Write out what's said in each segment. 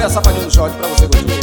a safadinha do short pra você curtir.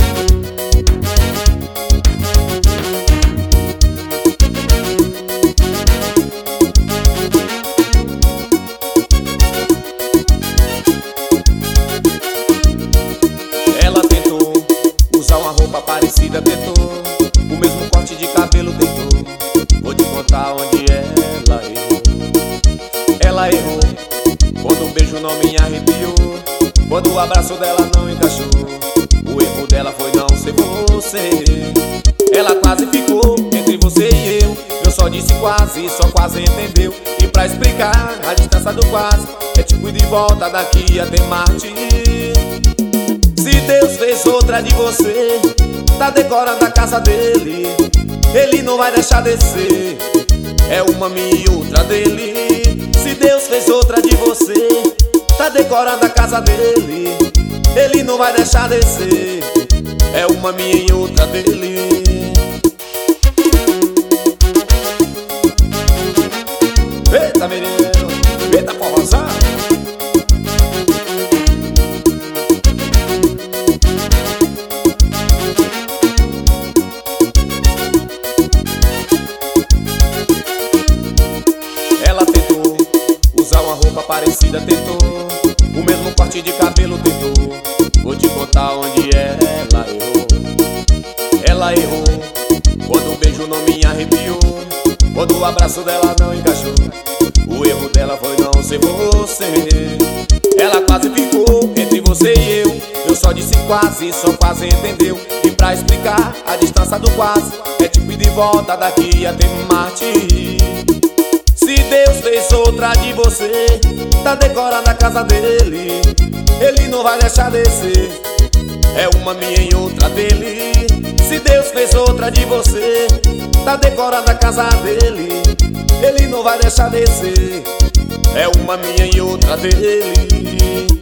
Ela tentou usar uma roupa parecida, tentou o mesmo corte de cabelo, tentou. Vou te contar onde ela errou. Ela errou quando o beijo não me arrepiou, quando o abraço dela não encaixou. O erro dela foi não ser você. Ela quase ficou entre você e eu só disse quase, só quase entendeu. E pra explicar a distância do quase, é tipo ir de volta daqui até Marte. Se Deus fez outra de você, tá decorando a casa dele, ele não vai deixar descer. É uma minha e outra dele. Se Deus fez outra de você, tá decorando a casa dele, ele não vai deixar descer. É uma minha e outra dele. Eita, menino, eita, forrozão. Ela tentou usar uma roupa parecida, tentou o mesmo corte de cabelo, tentou. Vou te contar onde ela errou. Ela errou quando o beijo não me arrepiou, quando o abraço dela não encaixou. O erro dela foi não ser você. Ela quase ficou entre você e eu só disse quase, só quase entendeu. E pra explicar a distância do quase, é tipo ir de volta daqui até Marte. Se Deus fez outra de você, tá decorando a casa dele, ele não vai deixar descer. É uma minha e outra dele. Se Deus fez outra de você, tá decorando a casa dele, ele não vai deixar descer. É uma minha e outra dele.